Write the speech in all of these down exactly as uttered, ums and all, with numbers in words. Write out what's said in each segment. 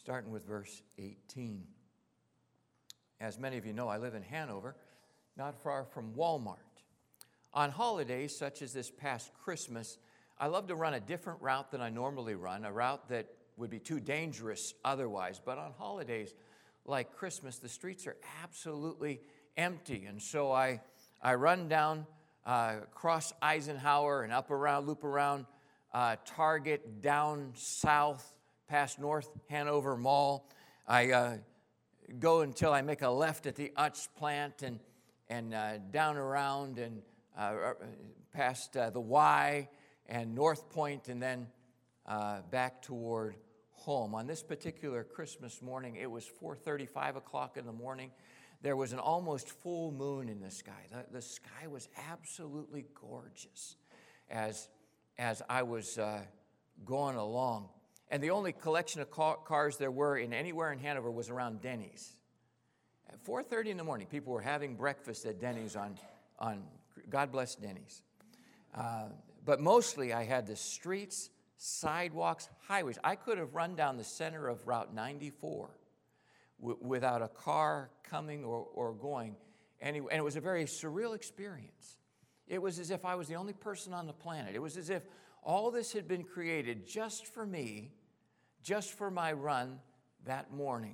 starting with verse eighteen. As many of you know, I live in Hanover, not far from Walmart. On holidays such as this past Christmas, I love to run a different route than I normally run, a route that would be too dangerous otherwise. But on holidays like Christmas, the streets are absolutely empty. And so I, I run down uh, across Eisenhower and up around, loop around uh, Target, down south past North Hanover Mall. I uh, go until I make a left at the Utz plant and, and uh, down around and uh, past uh, the Y and North Point, and then uh, back toward home. On this particular Christmas morning, it was four thirty, five o'clock in the morning. There was an almost full moon in the sky. The, the sky was absolutely gorgeous as, as I was uh, going along. And the only collection of car, cars there were in anywhere in Hanover was around Denny's. At four thirty in the morning, people were having breakfast at Denny's on, on God bless Denny's. Uh, but mostly I had the streets, sidewalks, highways. I could have run down the center of Route ninety-four w- without a car coming or, or going. Anyway, and it was a very surreal experience. It was as if I was the only person on the planet. It was as if all this had been created just for me, just for my run that morning.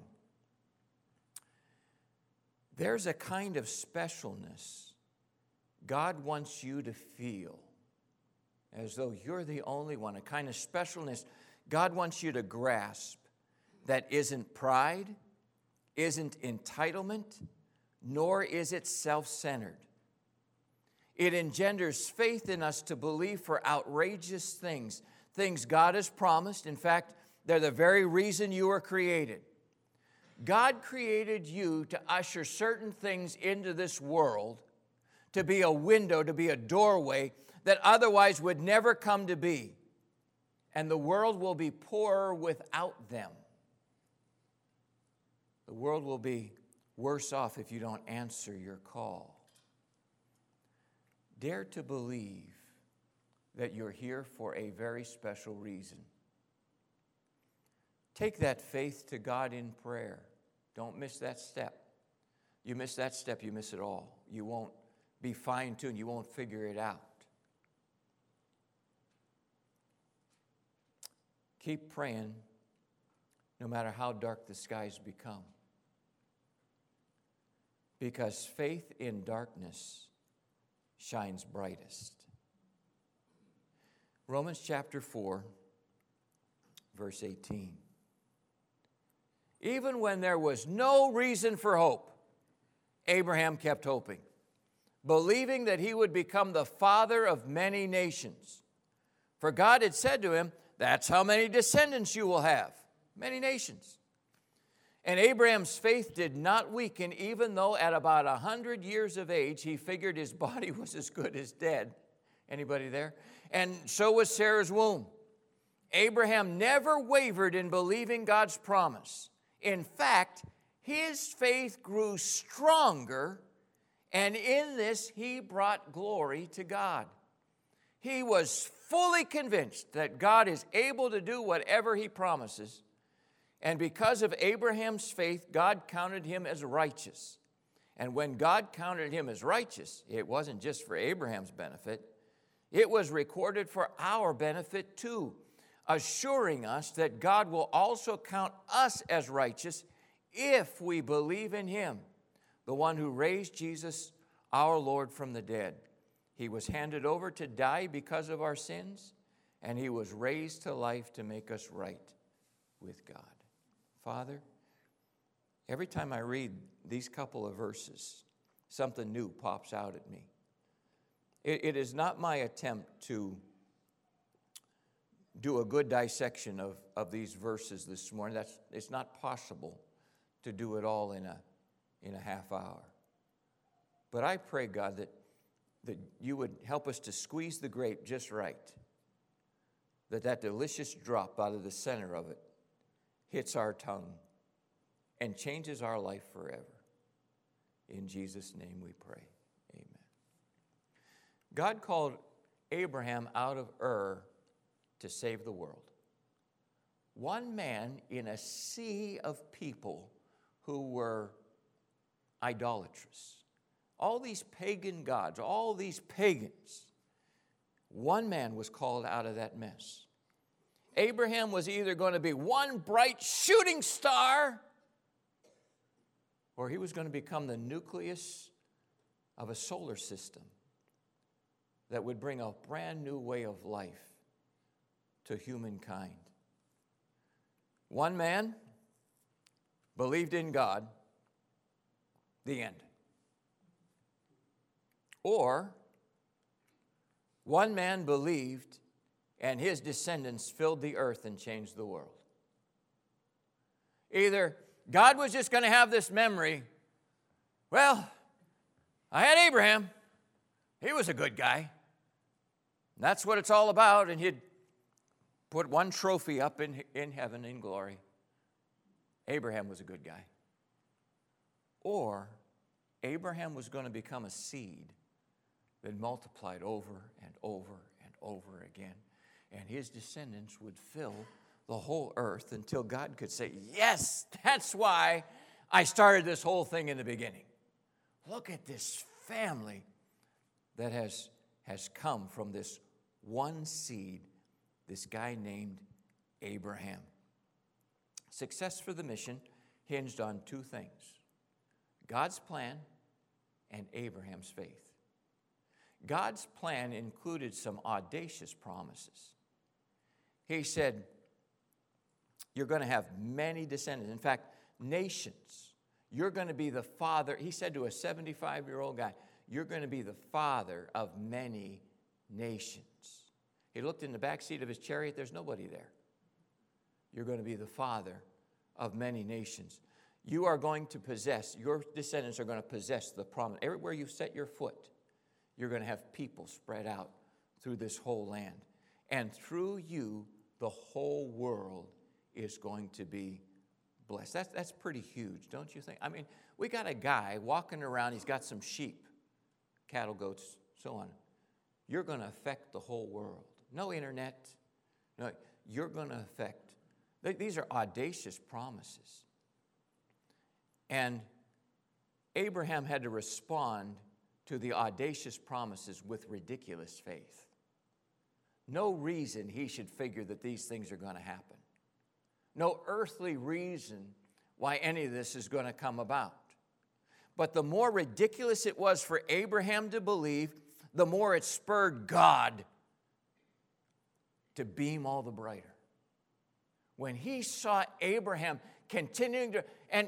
There's a kind of specialness God wants you to feel, as though you're the only one, a kind of specialness God wants you to grasp that isn't pride, isn't entitlement, nor is it self-centered. It engenders faith in us to believe for outrageous things, things God has promised. In fact, they're the very reason you were created. God created you to usher certain things into this world, to be a window, to be a doorway that otherwise would never come to be. And the world will be poorer without them. The world will be worse off if you don't answer your call. Dare to believe that you're here for a very special reason. Take that faith to God in prayer. Don't miss that step. You miss that step, you miss it all. You won't be fine-tuned. You won't figure it out. Keep praying no matter how dark the skies become. Because faith in darkness shines brightest. Romans chapter four, verse eighteen. Even when there was no reason for hope, Abraham kept hoping, believing that he would become the father of many nations. For God had said to him, that's how many descendants you will have, many nations. And Abraham's faith did not weaken, even though at about a hundred years of age, he figured his body was as good as dead. Anybody there? And so was Sarah's womb. Abraham never wavered in believing God's promise. In fact, his faith grew stronger, and in this he brought glory to God. He was fully convinced that God is able to do whatever he promises. And because of Abraham's faith, God counted him as righteous. And when God counted him as righteous, it wasn't just for Abraham's benefit. It was recorded for our benefit too, assuring us that God will also count us as righteous if we believe in him, the one who raised Jesus, our Lord, from the dead. He was handed over to die because of our sins, and he was raised to life to make us right with God. Father, every time I read these couple of verses, something new pops out at me. It, it is not my attempt to do a good dissection of, of these verses this morning. That's, it's not possible to do it all in a, in a half hour. But I pray, God, that, that you would help us to squeeze the grape just right, that that delicious drop out of the center of it hits our tongue and changes our life forever. In Jesus' name we pray. Amen. God called Abraham out of Ur to save the world. one man in a sea of people who were idolatrous. All these pagan gods, all these pagans. One man was called out of that mess. Abraham was either going to be one bright shooting star, or he was going to become the nucleus of a solar system that would bring a brand new way of life to humankind. One man believed in God, the end. Or one man believed and his descendants filled the earth and changed the world. Either God was just going to have this memory, well, I had Abraham. He was a good guy. That's what it's all about, and he'd put one trophy up in, in heaven in glory. Abraham was a good guy. Or Abraham was going to become a seed that multiplied over and over and over again. And his descendants would fill the whole earth until God could say, yes, that's why I started this whole thing in the beginning. Look at this family that has, has come from this one seed, this guy named Abraham. Success for the mission hinged on two things: God's plan and Abraham's faith. God's plan included some audacious promises. He said, you're going to have many descendants. In fact, nations. You're going to be the father. He said to a seventy-five-year-old guy, you're going to be the father of many nations. He looked in the back seat of his chariot. There's nobody there. You're going to be the father of many nations. You are going to possess, your descendants are going to possess the promise. Everywhere you set your foot, you're going to have people spread out through this whole land. And through you, the whole world is going to be blessed. That's, that's pretty huge, don't you think? I mean, we got a guy walking around. He's got some sheep, cattle, goats, so on. You're going to affect the whole world. No internet. No, you're going to affect. These are audacious promises. And Abraham had to respond to the audacious promises with ridiculous faith. No reason he should figure that these things are going to happen. No earthly reason why any of this is going to come about. But the more ridiculous it was for Abraham to believe, the more it spurred God to beam all the brighter. When he saw Abraham continuing to, and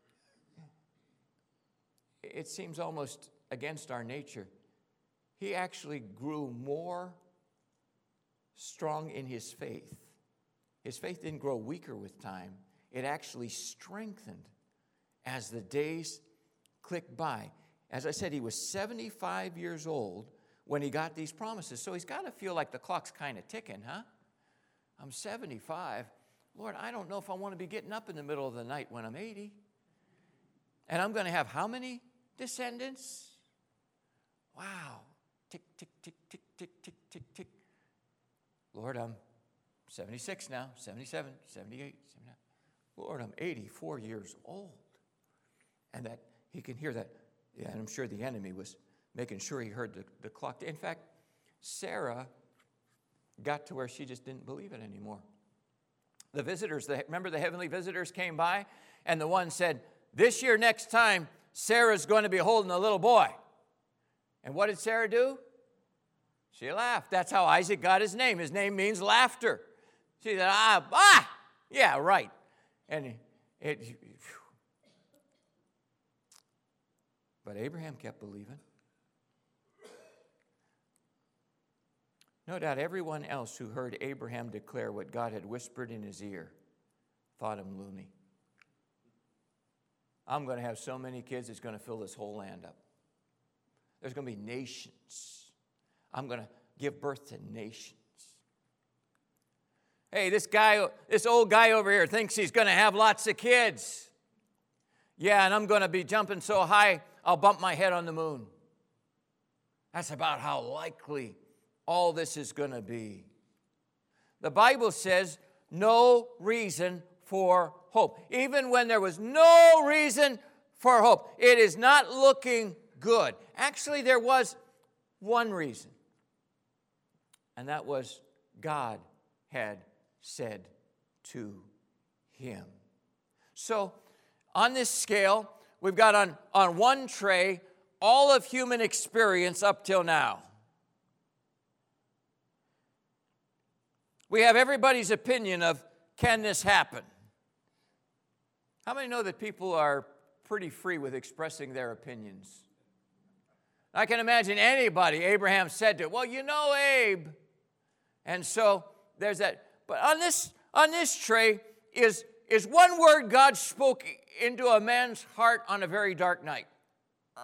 it seems almost against our nature, he actually grew more strong in his faith. His faith didn't grow weaker with time. It actually strengthened as the days clicked by. As I said, he was seventy-five years old when he got these promises. So he's got to feel like the clock's kind of ticking, huh? I'm seventy-five. Lord, I don't know if I want to be getting up in the middle of the night when I'm eighty. And I'm going to have how many descendants? Wow. Tick, tick, tick, tick, tick, tick, tick, tick. Lord, I'm seventy-six now, seventy-seven, seventy-eight, seventy-nine. Lord, I'm eighty-four years old. And that he can hear that. Yeah, and I'm sure the enemy was making sure he heard the, the clock. In fact, Sarah got to where she just didn't believe it anymore. The visitors, the, remember the heavenly visitors came by, and the one said, this year, next time, Sarah's going to be holding a little boy. And what did Sarah do? She laughed. That's how Isaac got his name. His name means laughter. She said, ah, ah, yeah, right. And it, it but Abraham kept believing. No doubt everyone else who heard Abraham declare what God had whispered in his ear thought him loony. I'm going to have so many kids, it's going to fill this whole land up. There's going to be nations. I'm going to give birth to nations. Hey, this guy, this old guy over here thinks he's going to have lots of kids. Yeah, and I'm going to be jumping so high, I'll bump my head on the moon. That's about how likely all this is going to be. The Bible says no reason for hope. Even when there was no reason for hope, it is not looking good. Actually, there was one reason, and that was God had said to him. So, on this scale, we've got on, on one tray all of human experience up till now. We have everybody's opinion of, can this happen? How many know that people are pretty free with expressing their opinions? I can imagine anybody Abraham said to, well, you know, Abe. And so there's that. But on this, on this tray is, is one word God spoke into a man's heart on a very dark night. Uh,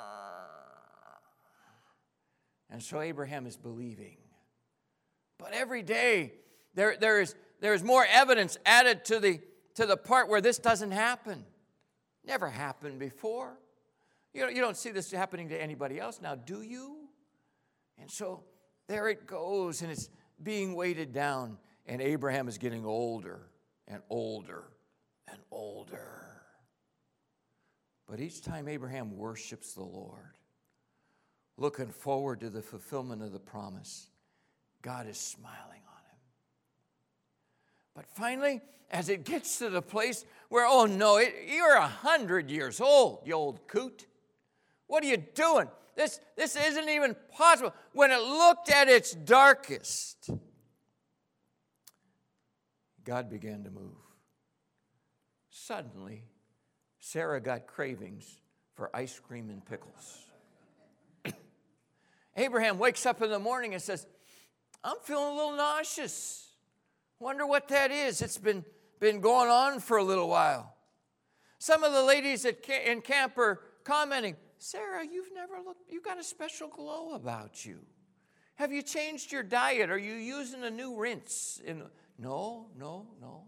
and so Abraham is believing. But every day, there, there is, there is more evidence added to the, to the part where this doesn't happen. Never happened before. You don't, you don't see this happening to anybody else now, do you? And so there it goes, and it's being weighted down, and Abraham is getting older and older and older. But each time Abraham worships the Lord, looking forward to the fulfillment of the promise, God is smiling on him. But finally, as it gets to the place where, oh no, it, you're a hundred years old, you old coot. What are you doing? This, this isn't even possible. When it looked at its darkest, God began to move. Suddenly, Sarah got cravings for ice cream and pickles. Abraham wakes up in the morning and says, I'm feeling a little nauseous. Wonder what that is. It's been, been going on for a little while. Some of the ladies at, in camp are commenting, Sarah, you've never looked, you've got a special glow about you. Have you changed your diet? Are you using a new rinse? In, no, no, no.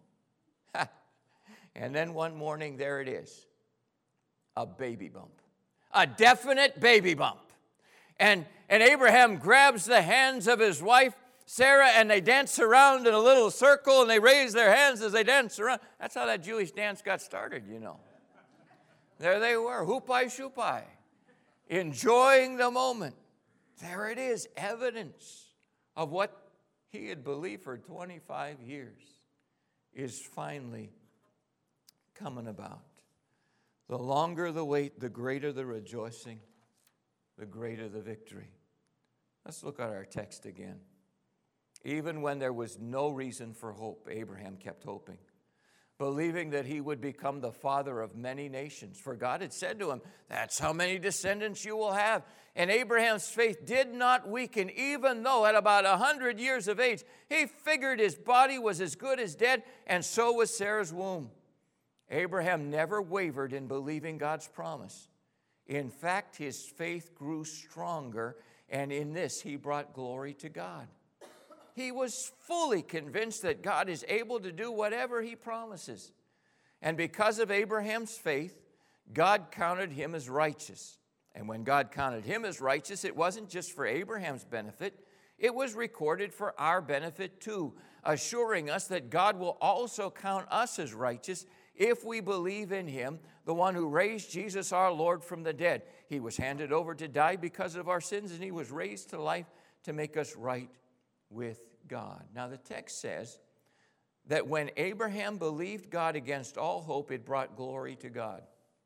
And then one morning, there it is. A baby bump. A definite baby bump. And, and Abraham grabs the hands of his wife, Sarah, and they dance around in a little circle, and they raise their hands as they dance around. That's how that Jewish dance got started, you know. There they were, hoopai shoopai, enjoying the moment. There it is, evidence of what he had believed for twenty-five years is finally coming about. The longer the wait, the greater the rejoicing, the greater the victory. Let's look at our text again. Even when there was no reason for hope, Abraham kept hoping, believing that he would become the father of many nations. For God had said to him, that's how many descendants you will have. And Abraham's faith did not weaken, even though at about a hundred years of age, he figured his body was as good as dead, and so was Sarah's womb. Abraham never wavered in believing God's promise. In fact, his faith grew stronger, and in this he brought glory to God. He was fully convinced that God is able to do whatever he promises. And because of Abraham's faith, God counted him as righteous. And when God counted him as righteous, it wasn't just for Abraham's benefit. It was recorded for our benefit too, assuring us that God will also count us as righteous if we believe in him, the one who raised Jesus our Lord from the dead. He was handed over to die because of our sins, and he was raised to life to make us right with God. Now the text says that when Abraham believed God against all hope, it brought glory to God.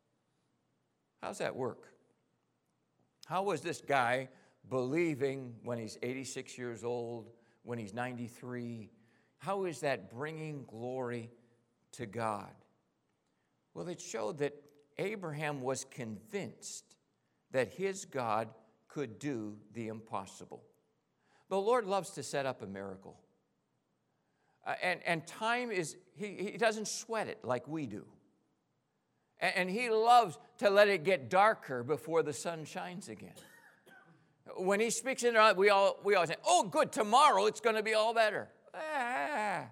How's that work? How was this guy believing when he's eighty-six years old, when he's ninety-three? How is that bringing glory to God? Well, it showed that Abraham was convinced that his God could do the impossible. The Lord loves to set up a miracle. Uh, and, and time is, he, he doesn't sweat it like we do. And, and he loves to let it get darker before the sun shines again. When he speaks in our, we all we always say, oh, good, tomorrow it's going to be all better. Ah,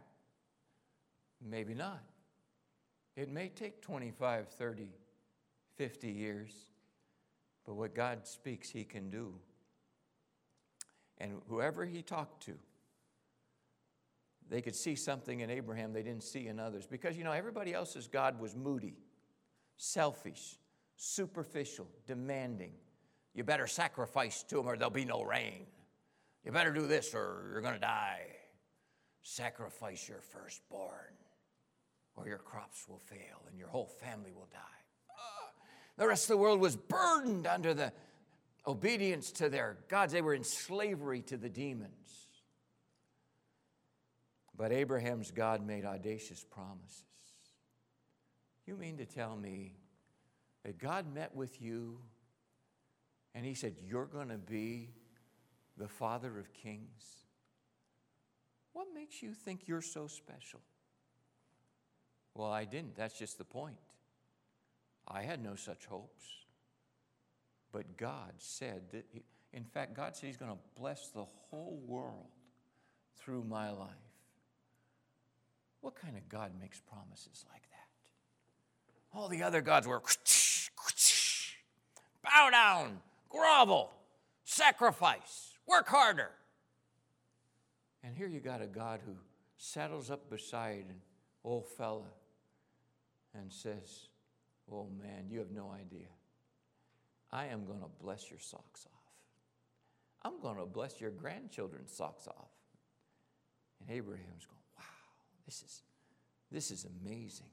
maybe not. It may take twenty-five, thirty, fifty years, but what God speaks, he can do. And whoever he talked to, they could see something in Abraham they didn't see in others. Because, you know, everybody else's God was moody, selfish, superficial, demanding. You better sacrifice to him or there'll be no rain. You better do this or you're going to die. Sacrifice your firstborn or your crops will fail and your whole family will die. Uh, the rest of the world was burdened under the obedience to their gods. They were in slavery to the demons. But Abraham's God made audacious promises. You mean to tell me that God met with you and he said, you're going to be the Father of kings? What makes you think you're so special? Well, I didn't. That's just the point. I had no such hopes. But God said that, he, in fact, God said he's going to bless the whole world through my life. What kind of God makes promises like that? All the other gods were bow down, grovel, sacrifice, work harder. And here you got a God who saddles up beside an old fella and says, oh man, you have no idea. I am going to bless your socks off. I'm going to bless your grandchildren's socks off. And Abraham's going, wow, this is, this is amazing.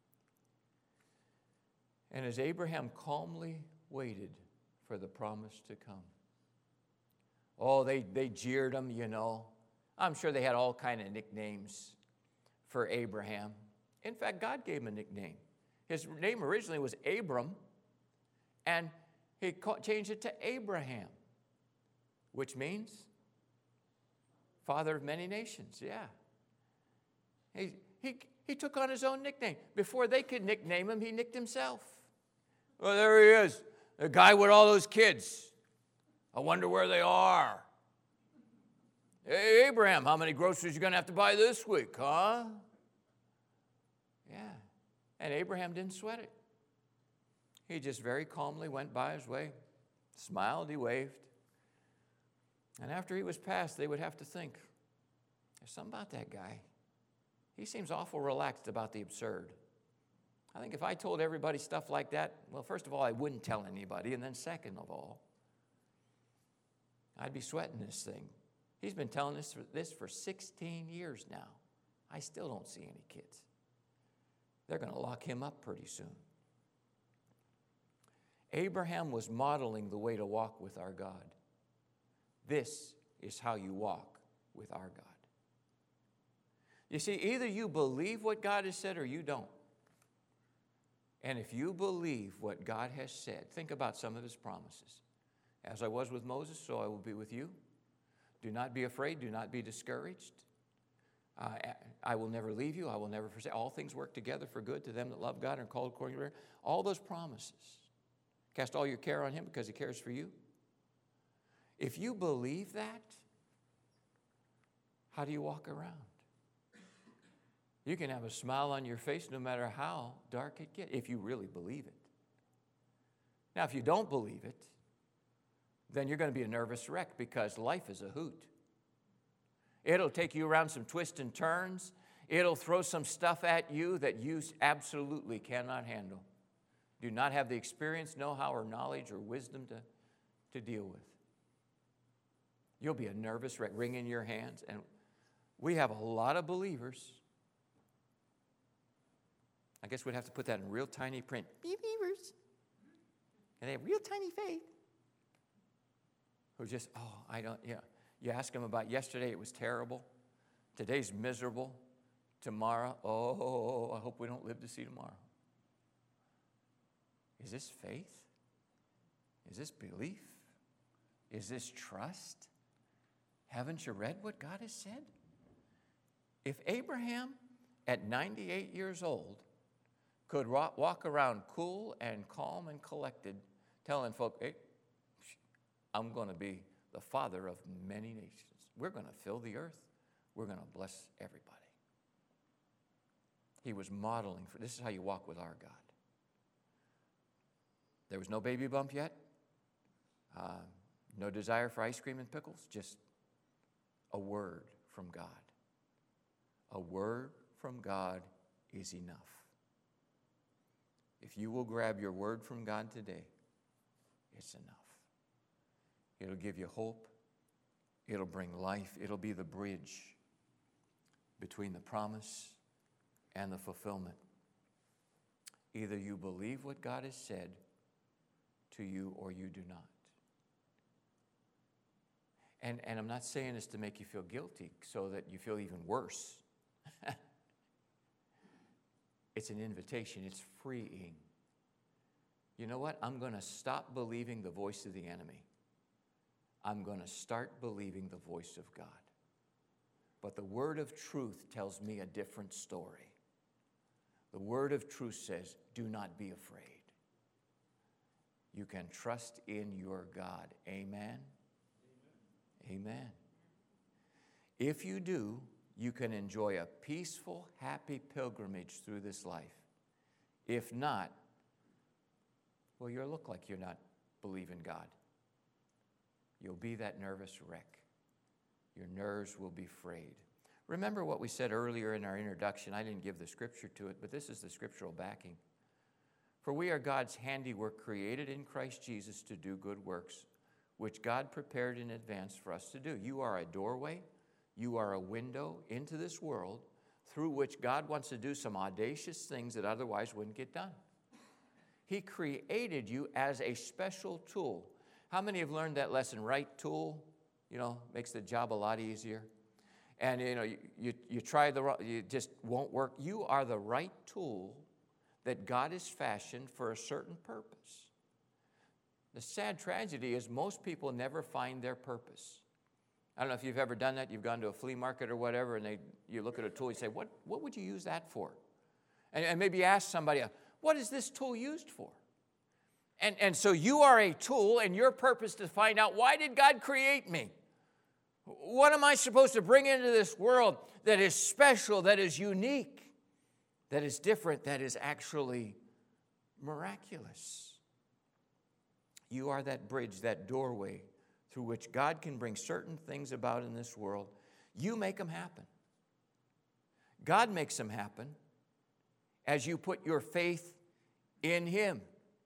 And as Abraham calmly waited for the promise to come, oh, they, they jeered him, you know. I'm sure they had all kind of nicknames for Abraham. In fact, God gave him a nickname. His name originally was Abram, and he changed it to Abraham, which means father of many nations. Yeah. He, he, he took on his own nickname. Before they could nickname him, he nicked himself. Well, there he is, the guy with all those kids. I wonder where they are. Hey, Abraham, how many groceries are you going to have to buy this week, huh? Yeah. And Abraham didn't sweat it. He just very calmly went by his way, smiled, he waved. And after he was passed, they would have to think, there's something about that guy. He seems awful relaxed about the absurd. I think if I told everybody stuff like that, well, first of all, I wouldn't tell anybody. And then second of all, I'd be sweating this thing. He's been telling us this for sixteen years now. I still don't see any kids. They're going to lock him up pretty soon. Abraham was modeling the way to walk with our God. This is how you walk with our God. You see, either you believe what God has said or you don't. And if you believe what God has said, think about some of his promises. As I was with Moses, so I will be with you. Do not be afraid. Do not be discouraged. Uh, I will never leave you. I will never forsake. All things work together for good to them that love God and are called according to His will. All those promises. Cast all your care on him because he cares for you. If you believe that, how do you walk around? You can have a smile on your face no matter how dark it gets, if you really believe it. Now, if you don't believe it, then you're going to be a nervous wreck because life is a hoot. It'll take you around some twists and turns. It'll throw some stuff at you that you absolutely cannot handle. Do not have the experience, know-how, or knowledge or wisdom to, to deal with. You'll be a nervous wreck, wringing your hands. And we have a lot of believers. I guess we'd have to put that in real tiny print. Believers. And they have real tiny faith. Who just, oh, I don't, yeah. You ask them about yesterday, it was terrible. Today's miserable. Tomorrow, oh, I hope we don't live to see tomorrow. Is this faith? Is this belief? Is this trust? Haven't you read what God has said? If Abraham, at ninety-eight years old, could walk around cool and calm and collected, telling folk, hey, I'm going to be the father of many nations. We're going to fill the earth. We're going to bless everybody. He was modeling for, this is how you walk with our God. There was no baby bump yet. Uh, no desire for ice cream and pickles. Just a word from God. A word from God is enough. If you will grab your word from God today, it's enough. It'll give you hope. It'll bring life. It'll be the bridge between the promise and the fulfillment. Either you believe what God has said to you or you do not. And, and I'm not saying this to make you feel guilty so that you feel even worse. It's an invitation. It's freeing. You know what? I'm going to stop believing the voice of the enemy. I'm going to start believing the voice of God. But the word of truth tells me a different story. The word of truth says, do not be afraid. You can trust in your God. Amen? Amen. Amen. If you do, you can enjoy a peaceful, happy pilgrimage through this life. If not, well, you'll look like you're not believing God. You'll be that nervous wreck. Your nerves will be frayed. Remember what we said earlier in our introduction. I didn't give the scripture to it, but this is the scriptural backing. For we are God's handiwork, created in Christ Jesus to do good works, which God prepared in advance for us to do. You are a doorway. You are a window into this world through which God wants to do some audacious things that otherwise wouldn't get done. He created you as a special tool. How many have learned that lesson? Right tool, you know, makes the job a lot easier. And, you know, you, you, you try the wrong, it just won't work. You are the right tool that God has fashioned for a certain purpose. The sad tragedy is most people never find their purpose. I don't know if you've ever done that. You've gone to a flea market or whatever, and they, you look at a tool and you say, what, what would you use that for? And, and maybe ask somebody, what is this tool used for? And, and so you are a tool, and your purpose is to find out, why did God create me? What am I supposed to bring into this world that is special, that is unique, that is different, that is actually miraculous? You are that bridge, that doorway through which God can bring certain things about in this world. You make them happen. God makes them happen as you put your faith in Him.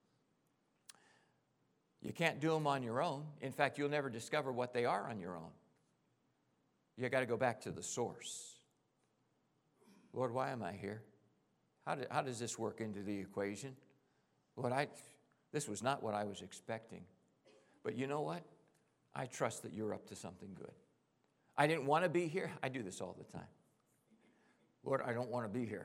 You can't do them on your own. In fact, you'll never discover what they are on your own. You got to go back to the source. Lord, why am I here? How, do, how does this work into the equation? Lord, I, this was not what I was expecting. But you know what? I trust that you're up to something good. I didn't want to be here. I do this all the time. Lord, I don't want to be here.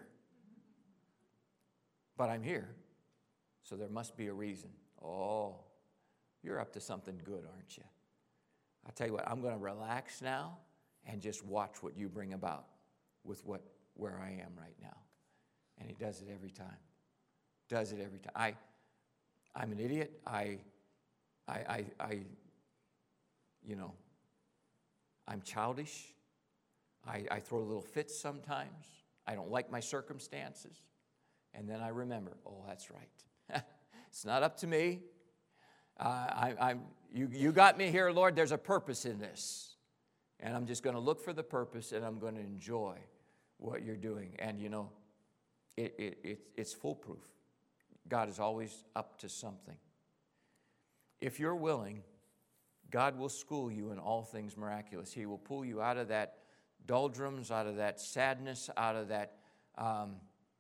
But I'm here, so there must be a reason. Oh, you're up to something good, aren't you? I'll tell you what, I'm going to relax now and just watch what you bring about with what where I am right now. And He does it every time. Does it every time. I, I'm an idiot. I, I, I, I you know, I'm childish. I, I throw little fits sometimes. I don't like my circumstances. And then I remember, oh, that's right. It's not up to me. Uh, I, I'm, you, you got me here, Lord. There's a purpose in this. And I'm just going to look for the purpose, and I'm going to enjoy what you're doing. And, you know, it, it, it, it's foolproof. God is always up to something. If you're willing, God will school you in all things miraculous. He will pull you out of that doldrums, out of that sadness, out of that um,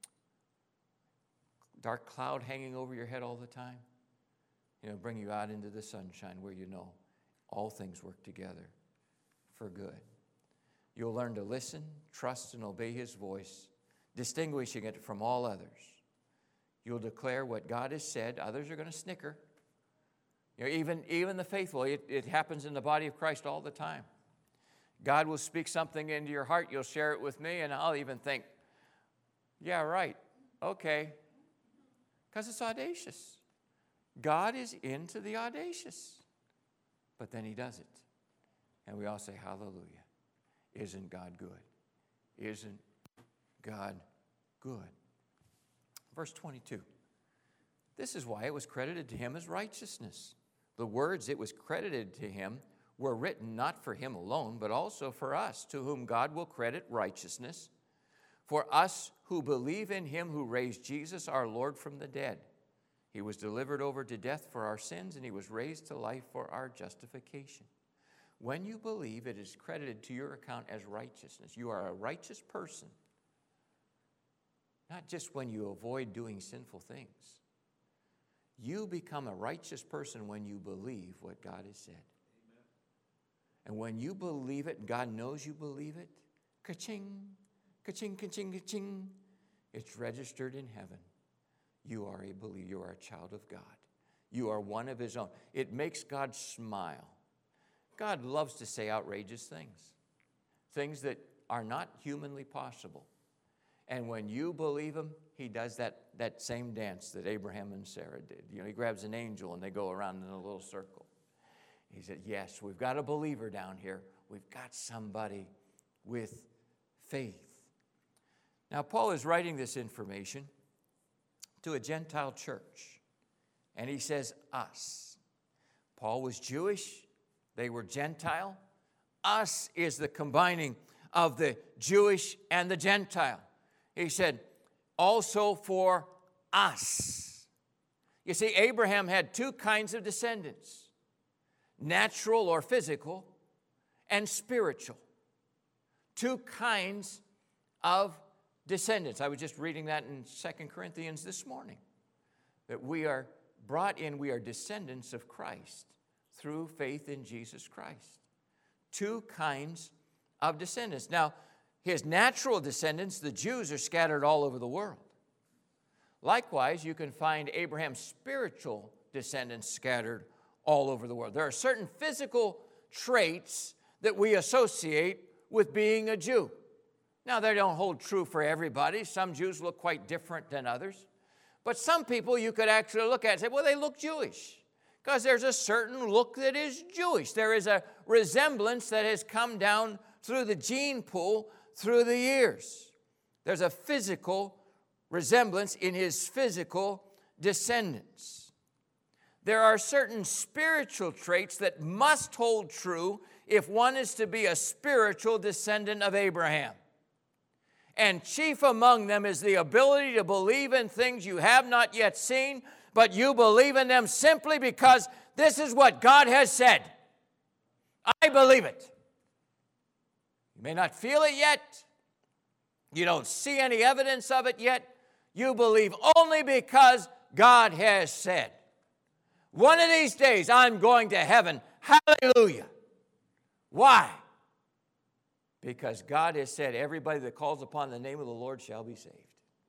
dark cloud hanging over your head all the time. You know, bring you out into the sunshine where you know all things work together for good. You'll learn to listen, trust, and obey His voice, distinguishing it from all others. You'll declare what God has said. Others are going to snicker. You know, even, even the faithful, it, it happens in the body of Christ all the time. God will speak something into your heart. You'll share it with me, and I'll even think, yeah, right, okay, because it's audacious. God is into the audacious, but then He does it. And we all say, hallelujah. Isn't God good? Isn't God good? Verse twenty-two. This is why it was credited to Him as righteousness. The words it was credited to Him were written not for Him alone, but also for us, to whom God will credit righteousness For us who believe in him who raised Jesus our Lord from the dead. He was delivered over to death for our sins, and he was raised to life for our justification. When you believe, it is credited to your account as righteousness. You are a righteous person. Not just when you avoid doing sinful things. You become a righteous person when you believe what God has said. Amen. And when you believe it, God knows you believe it, ka-ching, ka-ching, ka-ching, ka-ching, it's registered in heaven. You are a believer. You are a child of God. You are one of his own. It makes God smile. God loves to say outrageous things, things that are not humanly possible. And when you believe him, he does that, that same dance that Abraham and Sarah did. You know, he grabs an angel and they go around in a little circle. He said, yes, we've got a believer down here. We've got somebody with faith. Now, Paul is writing this information to a Gentile church. And he says, us. Paul was Jewish. They were Gentile. Us is the combining of the Jewish and the Gentile. He said, also for us. You see, Abraham had two kinds of descendants, natural or physical, and spiritual. Two kinds of descendants. I was just reading that in Second Corinthians this morning, that we are brought in, we are descendants of Christ through faith in Jesus Christ. Two kinds of descendants. Now, his natural descendants, the Jews, are scattered all over the world. Likewise, you can find Abraham's spiritual descendants scattered all over the world. There are certain physical traits that we associate with being a Jew. Now, they don't hold true for everybody. Some Jews look quite different than others. But some people you could actually look at and say, well, they look Jewish. Because there's a certain look that is Jewish. There is a resemblance that has come down through the gene pool through the years. There's a physical resemblance in his physical descendants. There are certain spiritual traits that must hold true if one is to be a spiritual descendant of Abraham. And chief among them is the ability to believe in things you have not yet seen, but you believe in them simply because this is what God has said. I believe it. You may not feel it yet. You don't see any evidence of it yet. You believe only because God has said. One of these days I'm going to heaven. Hallelujah. Why? Because God has said everybody that calls upon the name of the Lord shall be saved.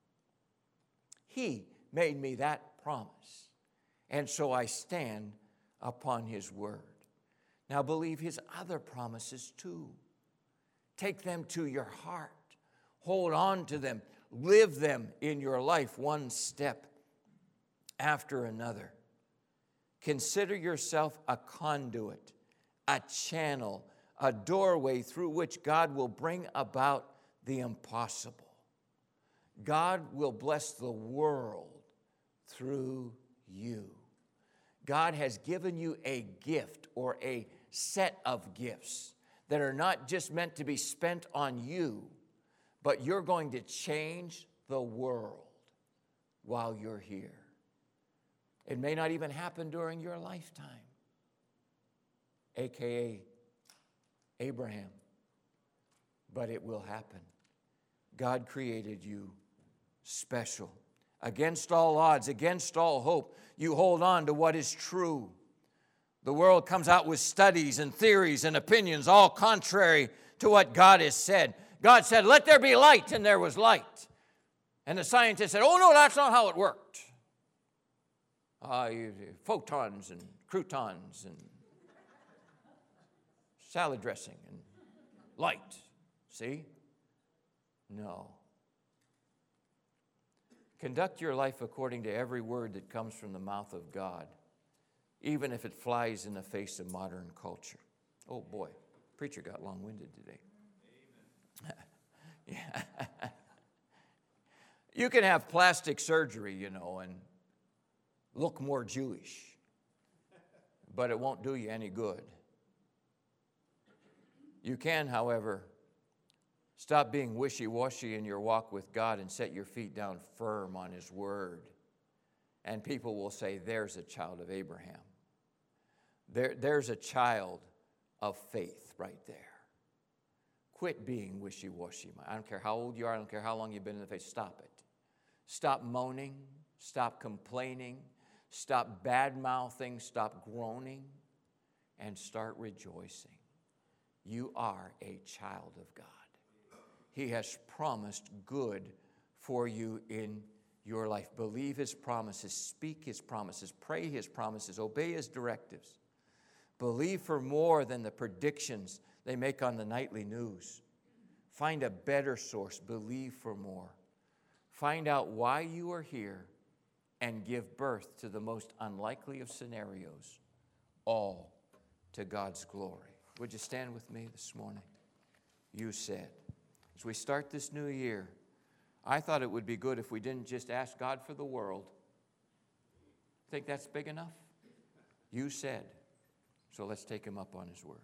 He made me that promise. And so I stand upon his word. Now believe his other promises too. Take them to your heart. Hold on to them. Live them in your life one step after another. Consider yourself a conduit, a channel, a doorway through which God will bring about the impossible. God will bless the world through you. God has given you a gift or a set of gifts that are not just meant to be spent on you, but you're going to change the world while you're here. It may not even happen during your lifetime, a k a. Abraham, but it will happen. God created you special. Against all odds, against all hope, you hold on to what is true. The world comes out with studies and theories and opinions, all contrary to what God has said. God said, let there be light, and there was light. And the scientists said, oh, no, that's not how it worked. Uh, photons and croutons and salad dressing and light. See? No. Conduct your life according to every word that comes from the mouth of God, even if it flies in the face of modern culture. Oh, boy. Preacher got long-winded today. Yeah. You can have plastic surgery, you know, and look more Jewish, but it won't do you any good. You can, however, Stop being wishy-washy in your walk with God and set your feet down firm on His Word. And people will say, there's a child of Abraham. There, there's a child of faith right there. Quit being wishy-washy. I don't care how old you are. I don't care how long you've been in the faith. Stop it. Stop moaning. Stop complaining. Stop bad-mouthing. Stop groaning. And start rejoicing. You are a child of God. He has promised good for you in your life. Believe His promises. Speak His promises. Pray His promises. Obey His directives. Believe for more than the predictions they make on the nightly news. Find a better source. Believe for more. Find out why you are here and give birth to the most unlikely of scenarios, all to God's glory. Would you stand with me this morning? You said. As we start this new year, I thought it would be good if we didn't just ask God for the world. Think that's big enough? You said. So let's take Him up on His word.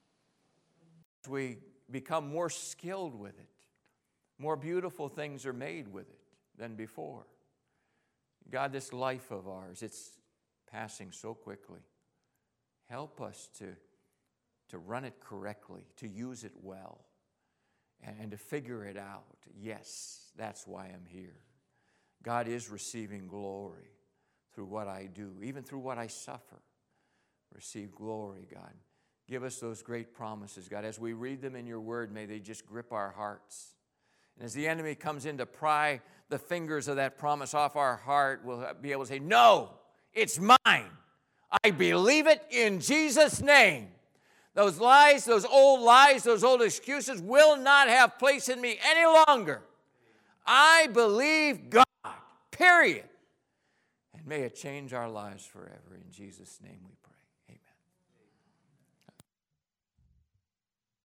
As we become more skilled with it, more beautiful things are made with it than before. God, this life of ours, it's passing so quickly. Help us to, to run it correctly, to use it well, and, and to figure it out. Yes, that's why I'm here. God is receiving glory through what I do, even through what I suffer. Receive glory, God. Give us those great promises, God. As we read them in your word, may they just grip our hearts. And as the enemy comes in to pry the fingers of that promise off our heart, we'll be able to say, no, it's mine. I believe it in Jesus' name. Those lies, those old lies, those old excuses will not have place in me any longer. I believe God, period. And may it change our lives forever. In Jesus' name we pray.